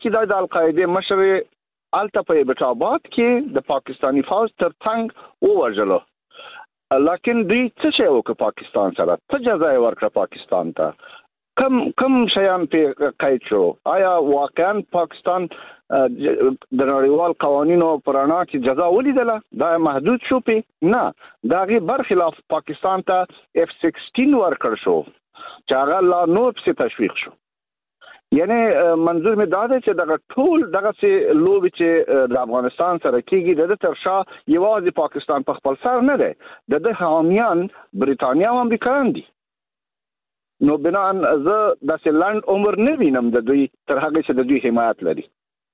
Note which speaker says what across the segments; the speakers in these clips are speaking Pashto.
Speaker 1: کې د القاعده مشر الته په ایبټ آباد کې د پاکستانی فوج تر څنګ ووژلو. لکن دوی څه شی وکړ پاکستان سره؟ څه جزا ورکړه پاکستان ته؟ کم شیان په قید شو؟ آیا واقعا پاکستان د نړیوال قوانینو پرانا کې جزا ولیدله؟ دا محدود شو په نه، دا غي برخلاف پاکستان ته F-16 ورکړ شو چې هغه لا نور څه تشویق شو. یعنی منظور می دا دی چې دغه ټول دغه سي لوبي چې د افغانستان سره کېږي د ترشا یوازې پاکستان په خپل سر نه دی، د حامیان بریتانیا او امریکایان دي. نو بنان زه د سلند عمر نه وینم د دوی تر هغه چې د دوی حمایت لري.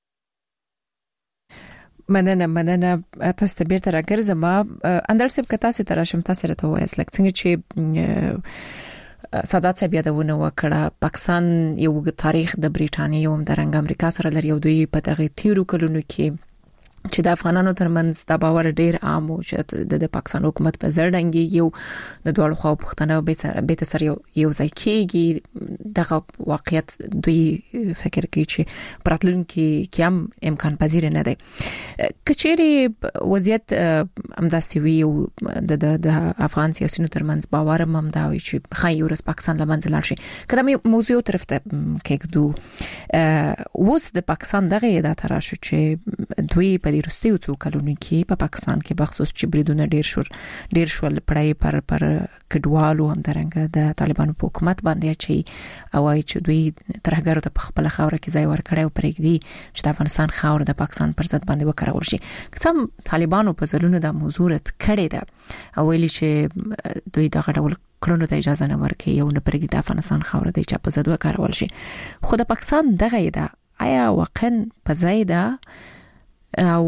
Speaker 2: مننه تاسو ته بیرته راګرځم. اندر سب کتا سي ترشم تاسو راته وایس لکه څنګه چې سادات صاحب یادونه وکړه پاکستان یو تاریخ د بریټانیا او د رنګ امریکا سره لري او دوی په دغه تیرو کلونو کې چې د افغانانو ترمنځ د باور ډیر عام او چې د پاکستان حکومت په زړنګي یو د دوه خو پښتنه به تر یو ځای کېږي دغه واقعیت دوی فکر کوي چې پراتلونکو کې هم امکان پذیر نه دی. کچېری وضعیت امداسي وی او د افغان سیاسيونو ترمنځ باور هم دا وي چې خای یورس پاکستان لمنځه لاړ شي. کله موضوع طرف ته کېږو اوس د پاکستان دغه ادا تراشه چې دوی په دې وروستیو څو کلونو کې په پاکستان کې بخصوص چې بریدونه ډیر شول پړای پر کډوالو هم درنګ د طالبانو په حکومت باندې چې اوای چې دوی ترهګرو ته په خپل خاور کې ځای ورکړی او پرېږدي چې د افغانستان خاور د پاکستان پر ضد باندې وکړول شي. کوم طالبانو په ځلونو د موضوع رد کړی ده او ویلي چې دوی دغه ډول کړنو ته اجازه نه ورکوي او نه پرېږدي د افغانستان خاور د چا په ضد وکړول شي. خو د پاکستان دغه ده آیا واقعا په ځای ده او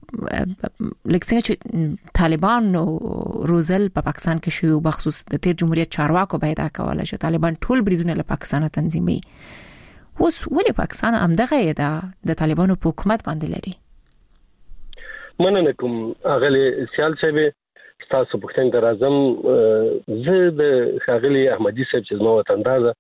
Speaker 2: لکه څنګه چې طالبان روزل په پاکستان کې شو بخصوص د تیر جمهوریت چارواکو باید اکواله چې طالبان ټول بریدونه له پاکستان تنظیمي. اوس ولې پاکستان هم دغه ده د طالبانو په حکومت باندې لري؟
Speaker 3: مننه کوم اغلی سیال صاحب تاسو پښتون درازم زه د خاغلی احمدي صاحب چې نو وطندازه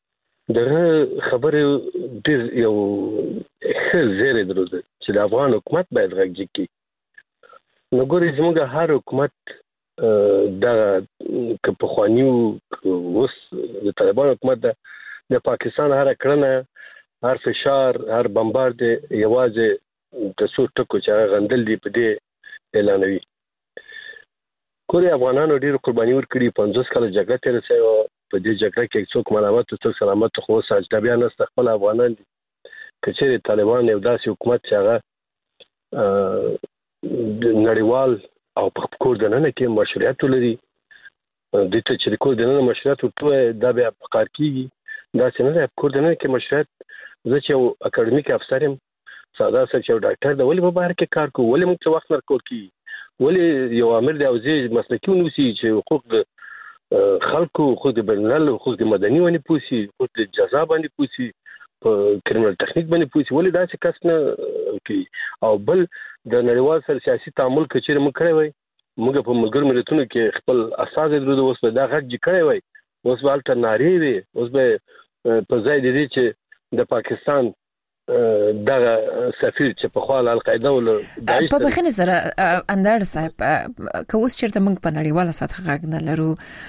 Speaker 3: دغه خبره ډیر یو ښه زیری درلوده چې د افغان حکومت باید غږ کړي. نو ګورې زموږ هر حکومت د کپخوانیو اوس د طالبان حکومت د پاکستان هر کړنه هر فشار هر بمبارد یوازې د څو ټکو چې غندل دي په دې اعلانوي. ګورې افغانانو ډیر قرباني ورکړي 50 کال جګړه تیر شوی په دې جګړه کې څوک ملامت او څوک سلامت خو ساجدبیان است خپل افغانان دي. کچېری طالبان یو داسې حکومت چې هغه نړیوال او په کور دننه کې مشروعیت لري د ته چې کور دننه مشروعیت ورته دا بیا پکار کیږي دا څنګه د کور دننه کې مشروعیت زه چې اکیډمیک افسر يم ساده سره چې ډاکټر د ولې په بهر کې کار کوو ولې موږ وخت نه کول کی ولې یو امر دی او زه مسلکي ونوسی چې حقوق خلکو خو د بنل خو د مدني ونی پوسی خو د جزا باندې پوسی په کرمنل ټکنیک باندې پوسی ولې دا څه کس نه کوي او بل د نړیوال سره سیاسي تعامل کچېره مو کړی وای موږ په ملګرو ملتونو کې خپل اساس درلود اوس په دا غږ کړی وای اوس به الټر ناری وي اوس به په ځای دي چې د پاکستان دغه سفیر چې په خپل القاعده ول داعش
Speaker 2: په بخنه سره اندر صاحب کوس چیرته موږ په نړیواله سطح غږ نه لرو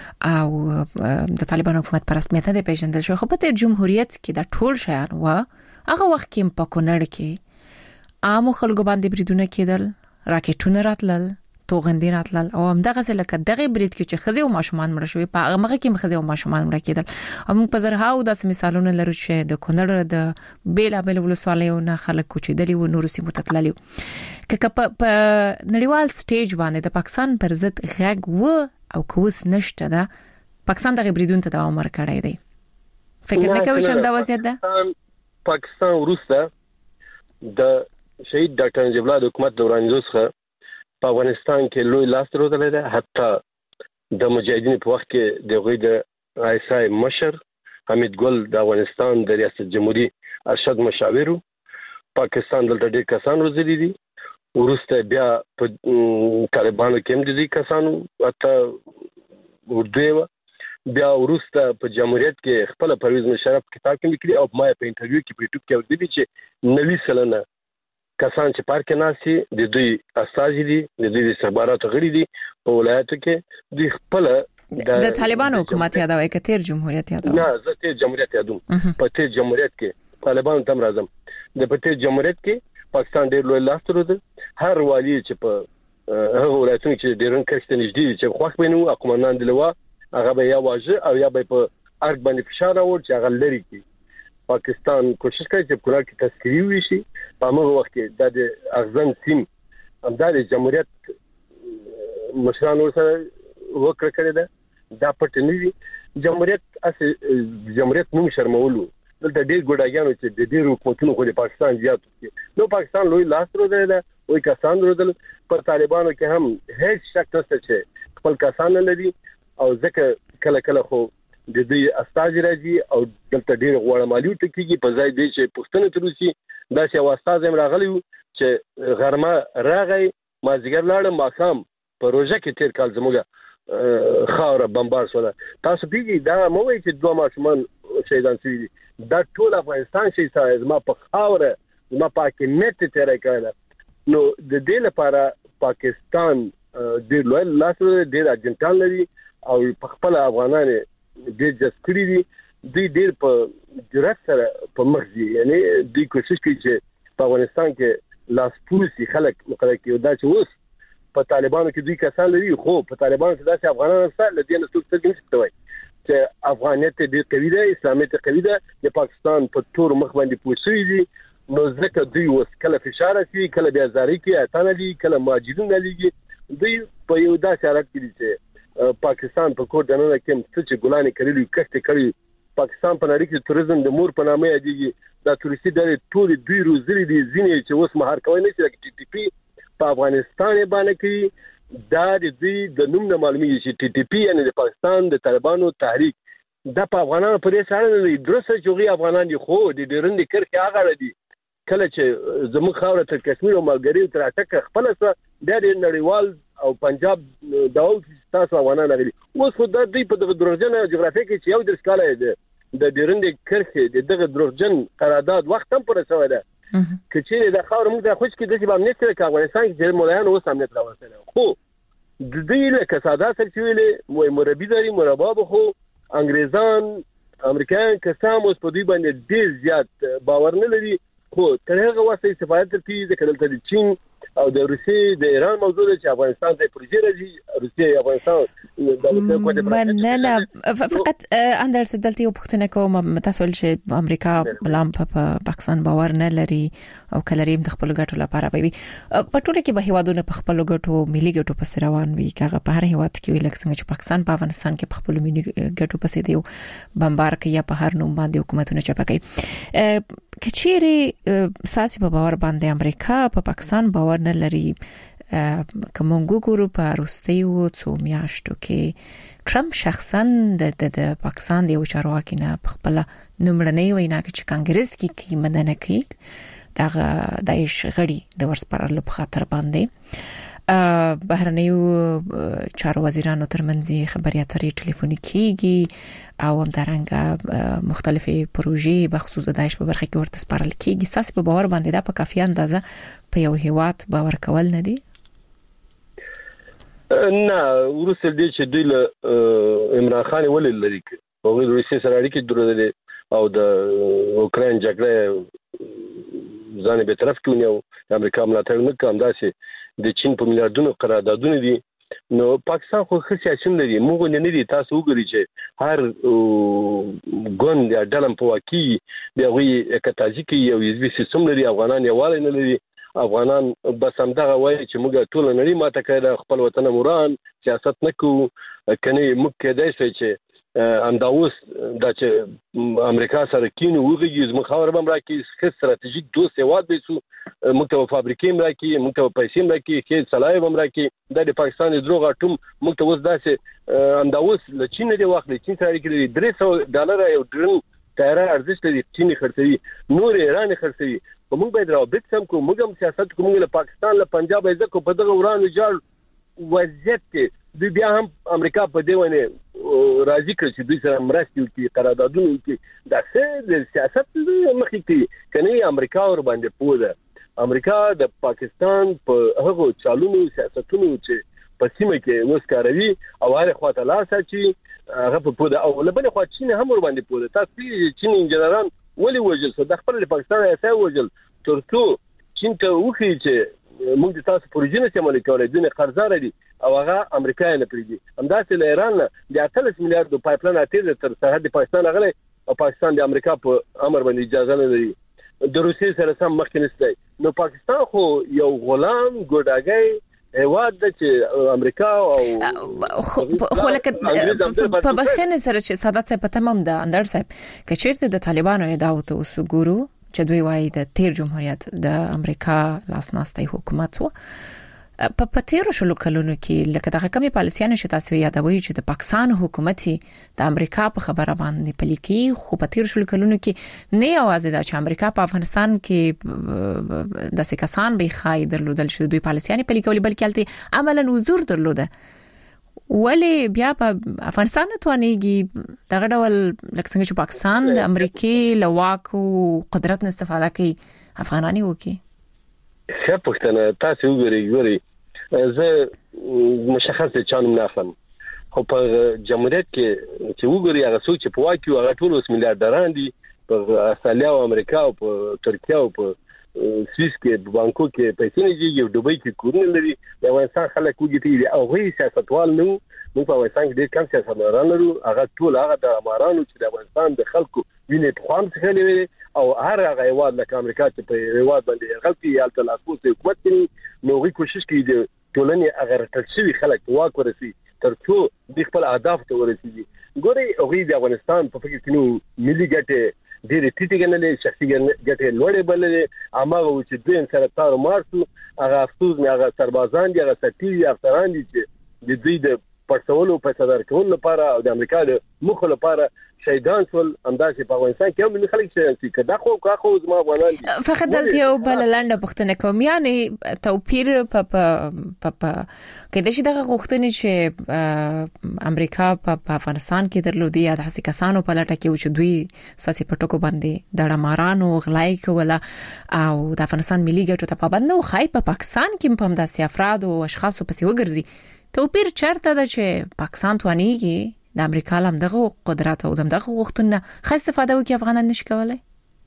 Speaker 2: او د طالبان حکومت پر رسمیت نه پیژندل شو خو په جمهوریت کې د ټول شیان و هغه وخت کې په کونړ کې عام خلکو باندې بریدونه کېدل راکټونه راتلل توغندین راتلل او هم دغه لکه دغه برید کې چې خزي او ماشومان مړ شوی په هغه مخه کې خزي او ماشومان مړ کېدل هم په زرهاو داسې مثالونه لرو چې د کونړ د بیلا بیل ولسوالیو نه خلک کوچېدلی و نور سیمو ته تللی که په نړیوال سټیج باندې د پاکستان پر ضد غږ و او کوس نشته ده پاکستان دغه بریدون ته دوام ورکړی دی فکر نه کوي چې دا وضعیت ده
Speaker 3: پاکستان وروسته د شهید ډاکټر نجیب الله حکومت دوران څخه په افغانستان کې لوی لاس درلودل دی حتی د مجاهدینو په وخت کې د غوی د آیسای مشر حمید ګل د افغانستان د ریاست جمهوریت ارشد مشاور پاکستان دلته ډېر کسان روزلي دي ورسته بیا په طالبانو کې هم دي کسانو حتی اردو بیا ورسته په جمهوریت کې خپل پرویز مشرف کتاب کې لیکلي او ما په انټرویو کې په یوټیوب کې ورته چې 90 سلنه کسان چې پارک ناسي د دوی استاذ دي د دوی سربارات غړي دي په ولایتو کې د خپل
Speaker 2: د طالبانو حکومت یادوي کتیر جمهوریت یادوي
Speaker 3: نه زه ته جمهوریت یادوم په ته جمهوریت کې طالبانو تم راځم د پته جمهوریت کې پاکستان ډېر لوی لاس درلود هر والی چې په هغه ولایتونو کې ډېرن کښته نږدې چې خوښ بینو اقوامندان دلوا هغه به یا واجه او یا به په ارګ باندې فشار راوړ چې هغه لري کې پاکستان کوشش کوي چې کولر کې تسکری وشي په هغه وخت کې د اغزن سیم همدار جمهوریت مشرانو سره وکړه کړی دا پټ نه دي جمهوریت نوم شرمولو دلته ډېر ګډاګانو چې د ډېر حکومتونو خو د پاکستان زیات دي نو پاکستان لوی لاس درلود وای کسان درلود پر طالبانو کې هم هیڅ شک نشته چې خپل کسان لري او ځکه کله خو د دې استاذ راځي او دلته ډېر غوړه مالیو ټکیږي په ځای دی چې پښتنه تروسی دا چې واستاذ هم راغلی چې غرمه راغی مازیګر لاړم ماقام په روزه کې تیر کال زموږه خاور بمبار شول تاسو پیږي دا مو وایي چې دوه ماشومان شهیدان شوي دا ټول افغانستان شي سره ما په خاور ما پاکه نت تیر کړل نو د دې لپاره پاکستان ډېر لوی لاس ډېر اجنټان لري او په خپل افغانانو ډېر جسکړي دي دوی ډېر په جرأت سره په مخزي یعنی دوی کوشش کوي چې په افغانستان کې لاس پوسی خلک مقرر کړي دا چې اوس په طالبانو کې دوی کسان لري خو په طالبانو کې داسې افغانان سره لدی نه څه څه نشته وای چې افغانیت دې قوي ده اسلامیت قوي ده د پاکستان په تور مخ باندې پوسوي دي نو ځکه دوی اوس کله فشار کوي کله بیا زاري کوي اتانه دي کله ماجدون لګي دوی په یو داسې حالت کې دي چې پاکستان په کور دننه کې څه ګلانې کړلې کښته کړې پاکستان په نړۍ کې توریزم د مور په نامه یادېږي دا تورستي د ټول دوی روزري دي ځینې چې اوس مهار کوي نه چې ټي ټي پی په افغانستان باندې کې دا د دې د نوم نه معلومیږي چې ټي ټي پی یعنی د پاکستان د طالبانو تحریک د افغانانو پرې سره نه دي درسه چې افغانان دي خو د ډیرند کرخه هغه دي کله چې زموږ خاور تر کشمیر او ملګری تر اټک خپل سره د نړیوال او پنجاب داو تاسو افغانان غلي اوس خو د دې په دغه دروغجن جغرافي کې چې یو د سکاله ده د ډیرند کرخه دغه دروغجن قرارداد وخت هم پر سوی ده چې د خاور موږ د خوش کې د شباب نشته چې افغانستان کې د مولایانو اوس هم نه راوستل خو د دې له کسادات سره ویلې مربي داري مرباب خو انګريزان امریکایان کسان اوس په دې باندې ډیر زیات باور نه لري خو تر هغه وخت استفاده کوي د کله د چین او د روسیې د ایران موضوع چې افغانستان ته پروژې راځي روسیې افغانستان
Speaker 2: نه فقط اندر سدلتي او پښتنه کوم متاسفل چې امریکا بلام په پاکستان باور نه لري او کلریم د خپل ګټو لپاره وي په ټوله کې به هیوادونه په خپل ګټو ملي ګټو پس روان وي کغه په هر هیواد کې ویل څنګه چې پاکستان په افغانستان کې په خپل ملي ګټو پس دی بمبار کوي یا په هر نوم باندې حکومتونه چپکي کچيري ساسي په باور باندې امریکا په پاکستان باور نه لري کومو ګورو په روسیو څو میاشتو کې ټرمپ شخصا د پاکستان د چارواکي نه په خپل نومړنۍ وینا کې چې کانګرس کې مدنه کوي دا دایښ غړي د ورسپارلو په خاطر باندې بهرنیو چارو وزیرانو ترمنځ خبري اترې ټلیفونیکي او همدارنګه مختلفې پروژې بخصوص د داعش په برخه کې ورته سپارل کیږي ساس په باور باندې دا په کافي اندازه په یو هیواد باور کول نه دي
Speaker 3: نه ورسره دي چې دوی له عمران خان ولې لري او د روسیې سره اړیکې درلودې او د اوکرين جګړه ځان به طرف کونیو امریکا ملاتړ نه کوم داسې د چین په میلیارډونو قراردادونه دي نو پاکستان خو خصيصن لري موږ نه دي تاسو وګورئ چې هر ګوند یا ډلم په واقعي دی وی اکتازي کې یو یزبي سیستم لري افغانان یواله نه لري افغانان بس هم دغه وایي چې موږ ټول نړۍ ماته کړه خپل وطن موران سیاست نکو کني موږ کېدای شي چې انداوس د چې امریکا سره کینو وګړي زموږ خبر به راکې ښه ستراتیژیک دوست هواد به سو موږ ته فابریکې راکې موږ ته پیسې راکې کې صلاحي هم راکې د پاکستان دروغ اټوم موږ ته وس داسې انداوس ل چین دی واخلې چین سره کې $300 یو ډرون تیار ارزښت لري چین خرڅوي نور ایران خرڅوي موږ باید رابط سم کو موږ هم سیاست کوم له پاکستان له پنجاب ایزه کو په دغه ورانو جوړ وضعیت دی بیا هم امریکا په دې ونه راځي چې دوی سره مرستې وکړي قراردادونه وکړي دا څه د سیاست مخې کې کني امریکا ور باندې پوده امریکا د پاکستان په هغه چالونو سیاستونو چې په سیمه کې وسکاروي او هغه خواته لاسه چې هغه په پوده او لبنه خوا چین هم ور باندې پوده تاسو چین انجنیران ولي وجل د خپل پاکستان اساسي وجل ترڅو چین ته وخی چې موږ د تاسو پروژې استعمال کولای دي قرضدار دي او هغه امریکا نه پریږي همداسې له ایران د 38 میلیارډ پایپلاین اتیر تر سرحد پاکستان غلې او پاکستان د امریکا په امر باندې اجازه نه لري د روسي سره سم مخکې نشته نو پاکستان خو یو غلام ګډاګي هواد د چې امریکا او
Speaker 2: خو لکه په بخنه سره چې ساده څه په تمام ده اندر صاحب کچېرته د طالبانو ادعا ته وسګورو چې دوی وايي د تیر جمهوریت د امریکا لاسناستي حکومت وو په تیر شلو کلونو کې لکه دغه کمی پالیسیانه چې تاسو یادوي چې د پاکستان حکومت د امریکا په خبره باندې پلیکي خو په تیر شلو کلونو کې نه یوازې د امریکا په افغانستان کې د سکسان به خای درلودل چې دوی پالیسیانه پلیکولي بلکې الته عملاً حضور درلوده ولی بیا په افغانستان توانېږي دغه ډول لکه څنګه چې پاکستان د امریکای لواکو قدرت نه استفاده کوي افغانانی وکي
Speaker 3: څه پښتنه تاسو وګورئ زه مشخص چانم نه اخلم خو په جمهوریت کې چې وګورئ هغه څوک چې په واکي هغه ټول 8 میلیارډران دي په استرالیا او امریکا او په ترکیه او په سویس کې بانکو کې پیسې نه دي یو دوبۍ کې کورونه لري د افغانستان خلک وګورئ او هغه سیاستوال نو موږ په افغانستان کې ډېر کم سیاستمداران لرو هغه ټول هغه د امارانو چې د افغانستان د خلکو وینې په خوان څخه لري او هر هغه هیواد لکه امریکا چې په هیواد باندې غلطي یالته لاسوس حکومت کوي نو غوښتي کوشش کوي د ټولنې هغه تلشي خلک واک ورسي ترڅو د خپل اهداف ته ورسیږي ګوري هغه د افغانستان په فکر کې نو ملي ګټه ډېر ټیټګنلې شخصي ګټه لوړې بللې اماغه چې دوی سره تار مارسو هغه افسوس نه هغه سربازان دي هغه سټي افسران دي چې د دوی د پرڅولو په صدر کول لپاره او د امریکا د مخ لپاره شهیدان ول اندازې په افغانستان کې هم خلک چې کدا خو زما افغانان دي
Speaker 2: فقط د یو بل لاندې پښتنه کوم یعنی توپیر په کله چې دغه غوښتنې چې امریکا په افغانستان کې درلودي یا د کسانو په لټه کې چې دوی ساسي پټکو باندې د مارانو غلای کوله او د افغانستان ملي ګټو ته پابند نو خای په پاکستان کې په داسې افراد او اشخاصو پسې وګرځي توپیر چرته ده چې پاکستان توانېږي د امریکا لم دغه قدرت او دغه غوښتنه خاص استفاده وکړي افغانان نشي کولای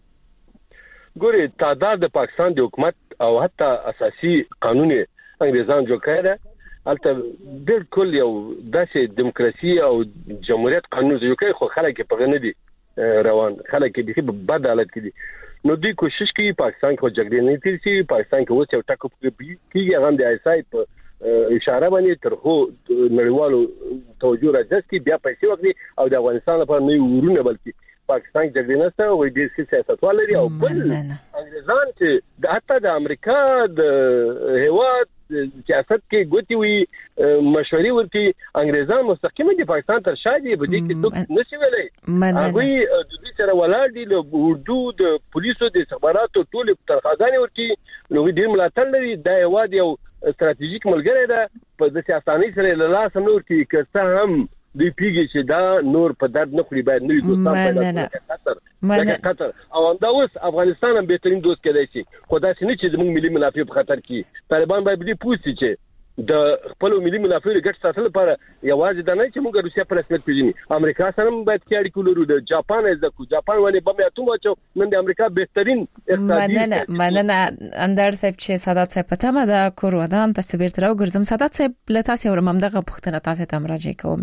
Speaker 3: ګوري تعداد د پاکستان د حکومت او حتی اساسي قانون انګریزان جوړ کړی البته بالکل یو داسې دیموکراسي او جمهوریت قانون جوړ کړی خو خلک په غنه دي روان خلک به بد حالت کې دي نو دوی کوشش کوي پاکستان کو جګړې نه تیرسي پاکستان کې اوس یو ټاکو کېږي هغه د آیسای په اشاره باندې ترخو نړیوالو توجه راځي بیا پیسې وکړي او د افغانستان لپاره نه ورونه بلکې پاکستان جګړه نشته او د سیاستوال لري او بل انګریزان چې حتی د امریکا د هیواد سیاست کې ګوتی وي مشورې ورتي انګریزان مستقیمه د پاکستان تر شاده بده کې څوک نشي ویلای هغه د دې سره ولاړ دي له اردو د پولیسو د استخباراتو ټول ترخواګانې ورتي نو ډیر ملاتړ لري د هیواد یو استراتیژیک ملګری ده په داسې اسانۍ سره له لاس نور کې کړه هم دوی پیږي چې دا نور په درد نه خوري باید نوې دوستان پیدا قطر او دا اوس افغانستان هم بهترین دوست کېدای شي خو دا څنګه چې زموږ ملي منافع په خطر کې طالبان باید دې پوښتنه چې د خپل ملي منافع لپاره ګټ ساتل لپاره یوازې د نه چې موږ روسیا پر رسمیت پیژني امریکا سره باید کې اړیکې ولرو د جاپان زکو جاپان باندې بم اتوم واچو نن د امریکا بهترین اقتصادي
Speaker 2: مننه اندر صاحب چې سادات صاحب په تمه د کور ودان تصویر تر وګرځم سادات صاحب له تاسو ورمم دغه پښتنه تاسو ته مراجعه کوم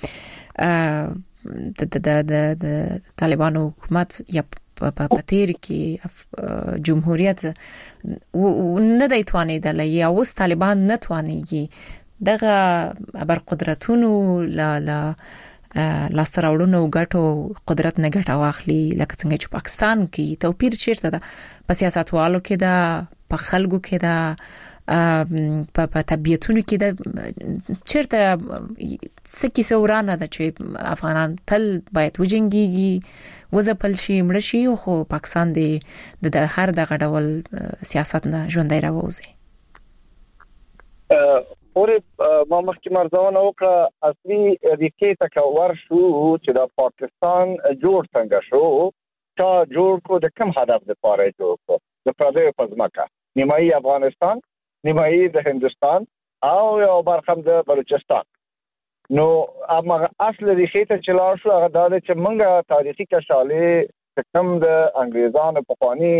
Speaker 2: چې د طالبانو حکومت یا په تیر کې جمهوریت نه دی توانیدل یا اوس طالبان نه توانیږي دغه بر قدرتونو لا لاستراوړونو غټو قدرت نه غټ واخلي لکه څنګه چې پاکستان کې توپیر چیرته ده په سیاستوالو کې ده په خلکو کې ده په طبيعتونو کې ده چیرته سکه سورانه ده چې افغانان تل باید وجنګيږي وزپل شي مړ شي خو پاکستان د هر دغه ډول سیاست نه ژوندۍ راوځي
Speaker 1: پورې ما مخکې مرزونه وکړه اصلي ریکې تکور شو چې د پاکستان جوړ څنګه شو تا جوړ کو د کوم هدف لپاره جوړ کو د پردیو پزماکه نیمایي افغانستان نیمایي د هندستان او یو برخه د بلوچستان نو اما اصل ریکې ته چلا شو هغه د چې موږ تاریخي کشالې کوم د انګریزانو په خواني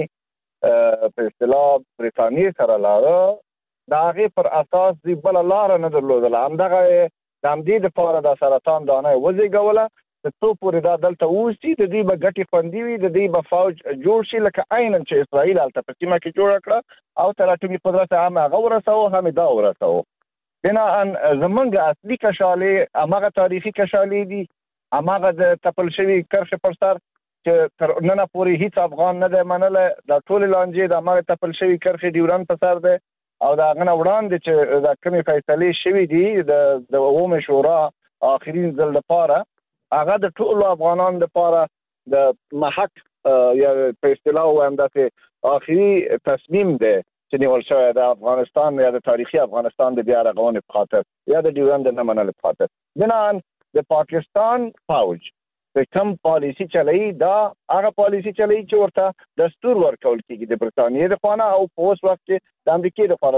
Speaker 1: په اصطلاح برېټانیا سره لاړه دا هغه پر اساس دی بل لار نه درلودل همدغه د امدې د پاره د سرطان دانه وزګوله د تو پورې دا دلته وستي د دې به ګټي خوندې وي د دې به فوج جوړ شي لکه عیناً چې اسرائیل الته په سیمه کې جوړ کړ او تر اټومي قدرت هم هغه ورسو هم دا ورسو بنا ان زمونږ اصلي کشالې هغه تاریخي کشالې دي هغه د تپل شوی کرښه پر سر چې تر نن پورې هیڅ افغان نه دی منله د ټول لانجې د هغه تپل شوی کرښه ډیورن پر سر ده او دا غنه وړاندې چې د کومې فیصلې شوې دي د عمومي شورا اخرین ځل لپاره هغه د ټول افغانانو لپاره د محق یا په اصطلاح وایم دغه اخري تصمیم دی چې نیول شوی د افغانستان یا د تاریخي افغانستان د بیا رغونې په خاطر یا د ډیورن د نه منلو په خاطر بنان د پاکستان فوج د کوم پالیسی چلای دا هغه پالیسی چلای چې ورته دستور ورکول کیږي د برتانیې د خانه او په اوس وخت کې د امریکای د خانه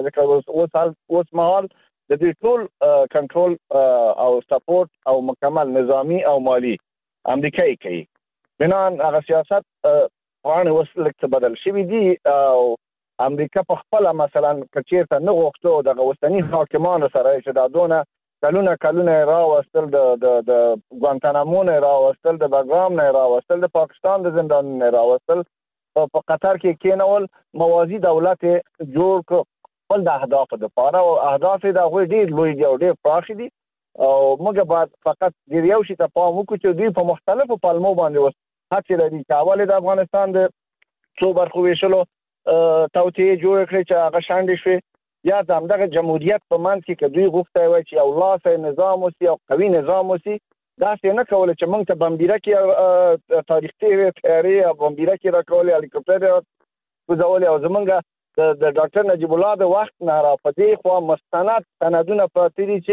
Speaker 1: د اوس مهال د دې ټول کنټرول او سپورټ او مکمل نظامی او مالی امریکای کوي بنان هغه سیاست قانون وسلک بدل شوی دی او امریکا په خپل مثلا کچیرته نه غوښتو د غوښتنی حاکمان سره چې دا دونه کلونه راوستل د ګوانتانامو نه راوستل د بګرام نه راوستل د پاکستان د زندان نه راوستل په قطر کې کېنول موازی دولت جوړ کړ خپل د اهداف لپاره او اهداف د غوړي ډیر لوی دي او ډیر پراخ دي او موږ بعد فقط د یو شي ته پام وکړو چې دوی په مختلفو پلمو باندې وس هڅه لري کاوله د افغانستان د څو برخو ویشلو توطئه جوړ کړی چې هغه شاندې شوی یا دغه جمهوریت په منځ کې دوی غوښتي وای چې یو لاسه نظام وسی او قوي نظام وسی دا څه نه کول چې موږ ته بمبیره کې تاریخي تیاری او بمبیره کې راکول هلیکوپټر په ځول او زمونږ د ډاکټر نجیب الله د وخت نه را پدې خو مستند سندونه پاتې دي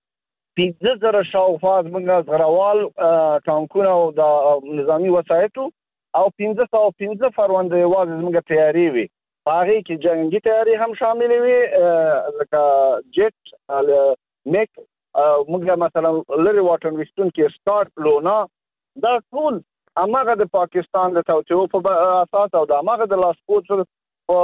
Speaker 1: چې 15000 شاوخوا موږ غروال ټانکونه او د نظامی وسایتو او 1515 فروند واز موږ تیاری وي هغه کې جنگي تیاری هم شامل وي لکه جیټ میک موږ مثلا لری واټن وستون کې سٹارټ لونا دا ټول هغه د پاکستان د توطئو په اساس او د هغه د لاسپوت په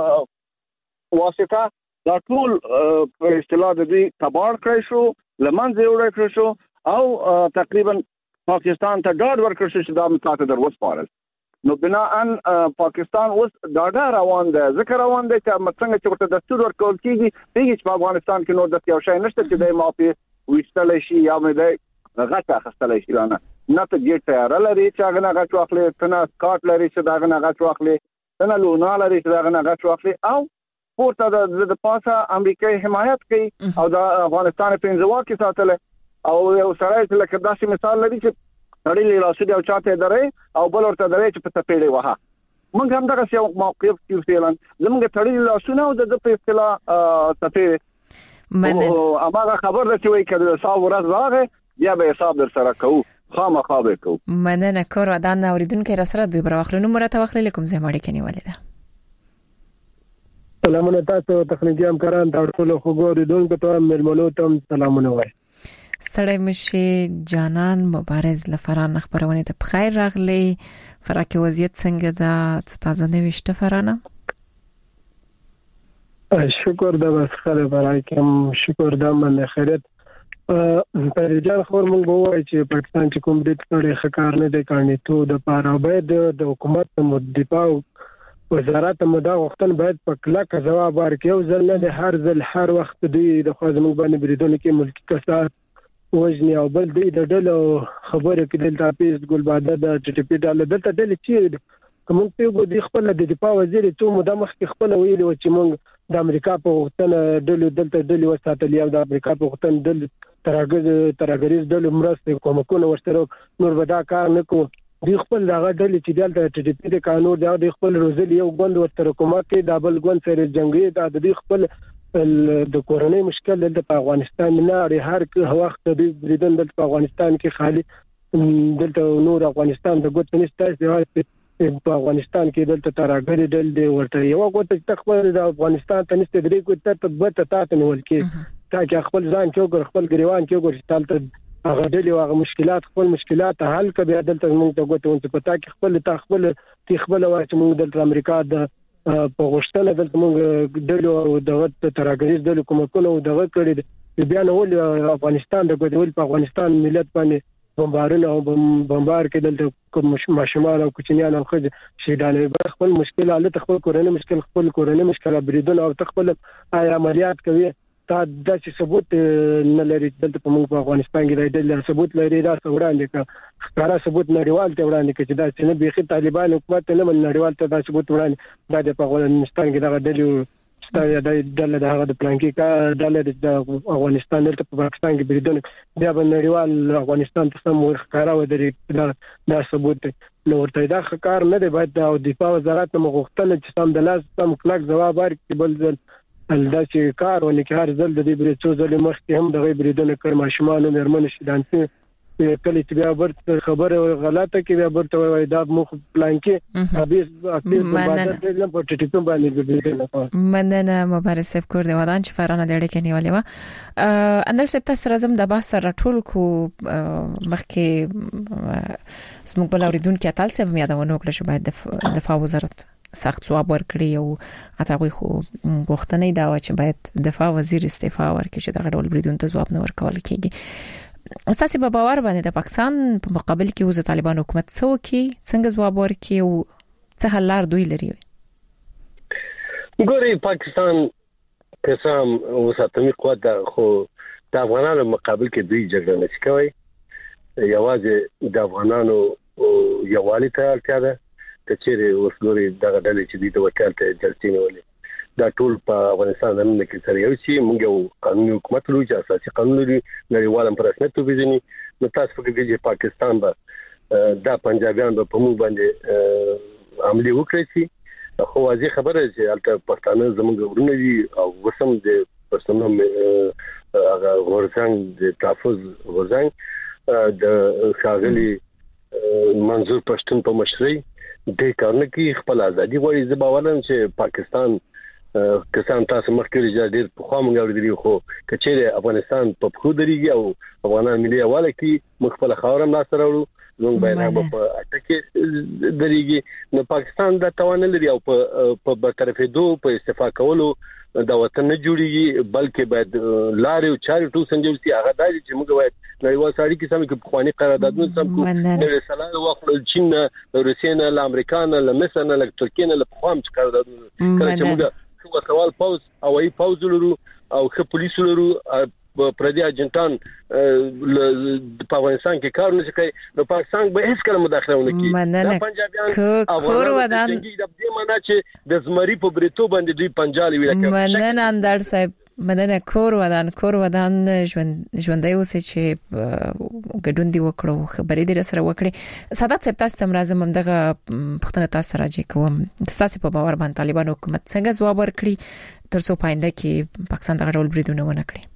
Speaker 1: واسطه دا ټول په اصطلاح د دې تباړ کړی شو لمنځه وړل کړی شو او تقریبا پاکستان ته ډاډ ورکړ شو چې دا متاته در وسپارل نو بنا ان پاکستان اوس ډاډه روان ده ذکر روان ده چې څنګه چې ورته دستور ورکول کیږي چې په افغانستان کې نو د یو شی نشته چې د مافي وشتل شي یا مې غټه خستل شي نه ته ګټ تیار لري چې هغه نه غټ واخلي څنګه سکاټ لري چې دا نه غټ واخلي څنګه لونا لري چې دا نه غټ واخلي او پورته د پاسه امریکای حمایت کوي او د افغانستان په انزوا کې ساتل او یو سره چې لکه داسې مثال لري چې اړیلې لاسو دی او چاته درې او بل ورته درې چې په تپېړې وها موږ هم دغه یو موقف کې فعلن زموږ تړلې لاسونه او د په اصطلاح تپې مننه هغه خبر راځي وایي کله صاحب ورځ راغی بیا به حساب در سره کوو خامخا به کوو
Speaker 2: مننه کور ودان اوریدونکو را سره دوی برواخلو نو مرته واخلې کوم زموږ کې نیولې ده
Speaker 3: سلامونه تاسو تخنیکی همکاران ټول خو اوریدونکو ته ملمنو ته سلامونه وای
Speaker 2: ستړی مشي جانان مبارز لفران خبرونه ته بخیر راغلی فرق وضعیت څنګه ده تازه نوشته فرانه
Speaker 3: شکر ده بس خیر برای کوم شکر ده من خیرت پر جان خور مونږ وایي چې پاکستان چې کوم د ټول خکار نه د کارني تو د پاره باید د حکومت دفاع وزارت مدا وختن باید په کلک جواب ورکړي او ځل نه هر ځل هر وخت دوی د خوازمنګ باندې بریدونه کې ملکی کسات وجنی او بل د ډلو خبره کې د تاپیس ګلباده د ټټپی ډاله دلته ډلې چې کوم په یو د خپل د دفاع وزیر ته مده مخ خپل ویلي و چې موږ د امریکا په وختن ډلو دلته ډلې وساتلې او د امریکا په وختن دل ترګریز ډلو مرسته کومکونه ورسره نور ودا کار نکو د خپل دغه ډلې چې دلته ټټپی د قانون د خپل روزل یو غوند ورته کومه کې د بل غوند سره جنگي د خپل د کورونی مشکل د افغانستان نه لري هر وخت د بریدون د افغانستان کې خالي دلته نور افغانستان د ګوت نشته په افغانستان کې دلته تراګری دل ورته یو ګوت تخبر د افغانستان ته نشته درې ګوت ته بته تاسو نول کې تاکي خپل ځان کې ګور خپل ګریوان کې ګور تالته هغه ډېر هغه مشکلات خپل مشکلات حل کبه دلته موږ ته ګوتو ته پتا کې خپل وایي چې موږ دلته امریکا د په غوښتنه دلته موږ ډېر دغه تراګریز د کومکونو دغه کړی بیا نو افغانستان د ګوتول په افغانستان ملت باندې بمبارونه او بمبار کې دلته کوم ماشومان او کوچنیان او خځې شهیدانې خپل مشکلات خپل کورنۍ مشکل بریدونه او خپل عملیات کوي تا د ثبوت نه لري دلته په موږ په افغانستان کې د ثبوت لري دا وړاندې کا ښکارا ثبوت نړیوال ته وړاندې کې چې دا چې نه بيخي طالبان حکومت نه من نړیوال ته دا ثبوت وړاندې دا په افغانستان کې دا ډلې ستاسو د هغه د پلانکی کا د افغانستان دلته په پاکستان کې بریدونه بیا په نړیوال افغانستان ته سم ښکارا ودري دا ثبوت نو ورته دا ښکار نه دی باید د دفاع وزارت مغوښتنه چې سم د لاس سم کلک جواب ورکړي بل ځل دا چې کار ونه کې هر ځل د دې بریڅو ځل مخکې هم د غیبریدونه کړ ماشومان مېرمن شیدانته کله چې بیا ورته خبره غلطه کې بیا ورته وای دا مخ پلان کې ابي اکتیو باندې د په ټټیکو باندې بریدونه
Speaker 2: مننه مبارزه کور دی ودان چې فرانه د اړیکې نیولې و اندر سپتا سره زم د بحث راټول کو مخکې سمو بل اوریدونکو اتل څه مې یادونه وکړه چې باید دفاع وزارت سخت جواب ورکړي او اته خو غوښتنې دا و چې باید دفاع وزیر استعفا ورکړي چې دغه ډول بریدون ته جواب نه ورکول کیږي اساسي په باور باندې د پاکستان په مقابل کې وز طالبان حکومت څوکي څنګه جواب ورکړي او څه حل لار دوی لري
Speaker 3: ګوري پاکستان قسم وساتمي قوت خو د افغانانو مقابل کې دوی جګړه نشي کوي یوازې د افغانانو یووالي ته اړتیا ده کچېره وسګوري دغه ډلې چې د وکالت جلسې نیولې دا ټول په افغانستان باندې کې سره یو شي موږ یو قانوني حکومت لرو چې اساسي قانون لري نړیوال پر رسمیت وبېژني نو تاسو فکر کوئ چې پاکستان به دا پنجابیان په موږ باندې عملي وکړي چې خو واضح خبره چې البته پښتانه زموږ ورونه دي او وسم د پښتنو هغه غورځنګ د تحفظ غورځنګ د ښاغلي منظور پښتون په مشرۍ د کارن کې خپل ازادي غوړي زباولم چې پاکستان کسان تاسو مخکې ډېر په خوا مونږ اورېدلی خو کچېره افغانستان په خو دريږي او افغانان ملي حواله کې مخفل خاورم لا سره ورو نو باید په اټکه دريږي نو پاکستان دا توان لري او په برطرفې دوه په استفاده کولو دا وطن نه جوړیږي بلکې باید لارې او چارې ټول سنجول سي هغه دایي چې موږ باید نړیوال سړي کې سم کې خواني قراردادونه سم کو د رساله واخلو چین روسیا نه امریکا نه مصر نه ترکیه نه په خام قراردادونه کله چې موږ سوال پاوز او ای پاوز لرو او خه پولیس لرو پردي اجنټان په افغانستان کې کار نه کوي نو پاکستان به هیڅ کله مداخله ونه کوي دا پنجابیان
Speaker 2: کور ودان
Speaker 3: د دې معنا چې د زمري په بریتو باندې دوی پنجالي ویل کوي
Speaker 2: مننه اندر صاحب مننه کور ودان ژوندۍ اوسه چې ګډون دی وکړو خبرې دې سره وکړي سادات صاحب تاسو تم راځم دغه پښتنه تاسو راځي کوم تاسو په باور باندې طالبان حکومت څنګه جواب ورکړي ترڅو پاینده کې پاکستان دغه ډول بریدونه ونه کړي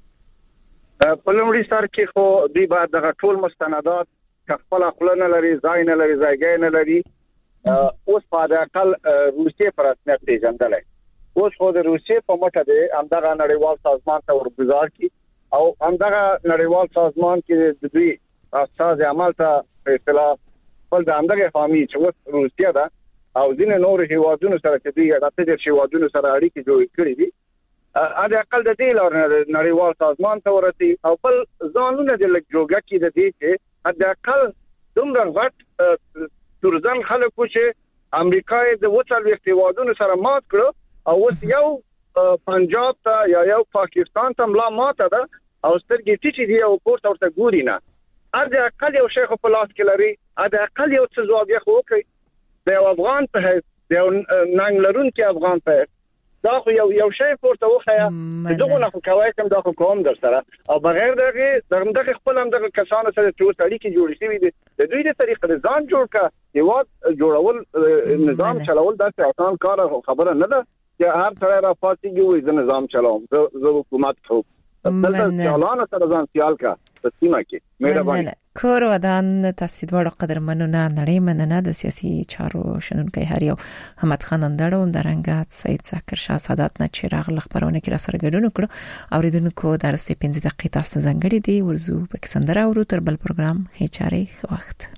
Speaker 1: په لومړي سر کې خو دوی بعد دغه ټول مستندات خپل خپل نه لري ځای نه لري ځای نه لري اوس په اقل روسیې پر رسمیت پیژندل اوس خو د روسیې په مټه دی همدغه نړیوال سازمان ته ورګزار کی او همدغه نړیوال سازمان کې د دوی استاد عمل ته اصطلاح بل د همدغه فامي چې اوس روسیه ده او ځینې نور هیوادونو سره چې دوی راځي چې هیوادونو سره اړیکې جوړې کړې دي اده اقل د دې لور نړیوال سازمان ته ورتي او بل ځانونه د لګ جوګه کې د دې چې اده اقل دومره غټ تورزن خلکو چې امریکا د وڅل هیوادونو سره مات کړو او اوس یو پنجاب ته یا یو پاکستان ته ملا ماته ده او سترګې ټیټې دي او پورته ورته ګوري نه اده اقل یو شیخ په لاس کې لري اده اقل یو څه ځواب یې خو کوي د افغان په د ننګ لرون کې افغان په دا خو یو شی پورته وخیا دغه نه کوي کوم دا کوم در سره او بغیر دغه خپل هم دغه کسانو سره چې وسړي کې جوړ شي دي د دوی د طریقې ځان جوړ کا یو جوړول نظام چلول دا څه آسان کار خبره نه ده چې هر سره را پاتېږي د نظام چلاوم زه حکومت کوم دلته چالان سره ځان خیال کا تسلیمه کې مهرباني
Speaker 2: کور ودان تاسو دوړو قدر مننه نړۍ مننه د سیاسي چارو شنونکي هر یو حمد خان اندړو درنګات سید ذکر شاه سادات نه چراغ لخبرونه کې را سره ګډون کړو اوریدونکو درسته 15 دقیقې تاسو ځنګړي دی ورزو پکسندره ورو تر بل پروګرام هیچاره وخت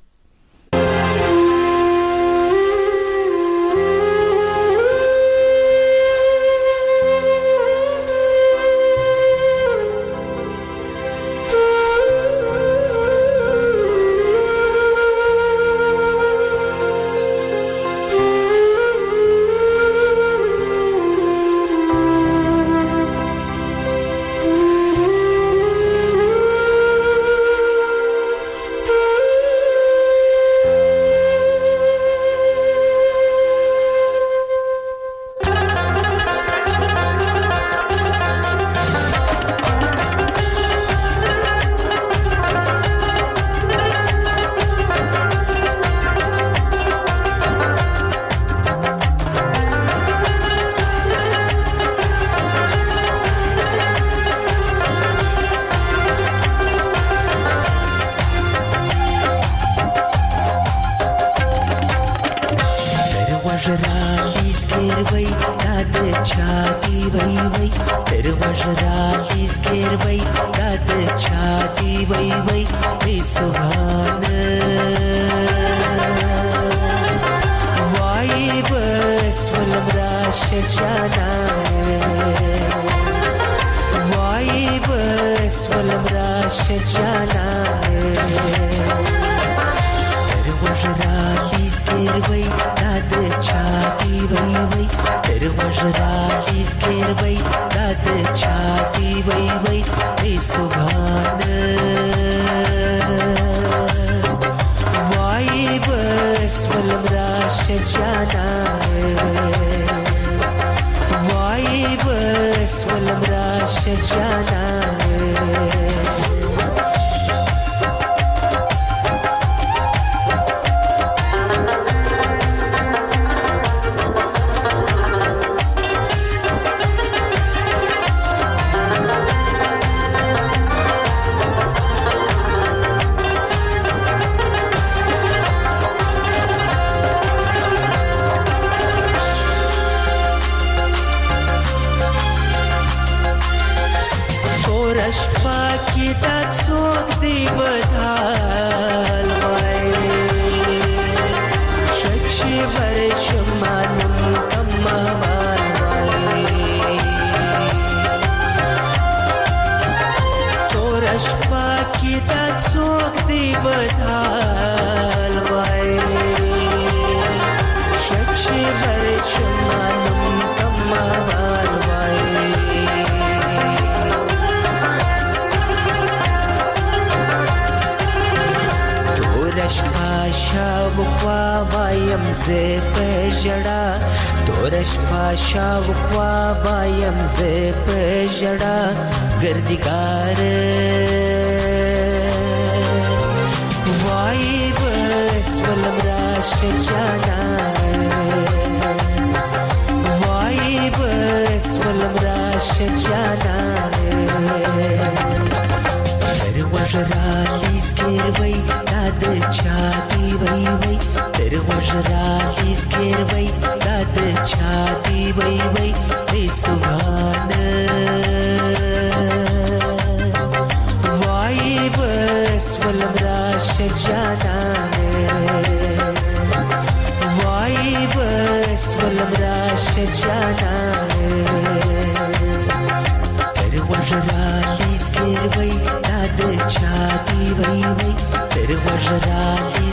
Speaker 4: Ter wajra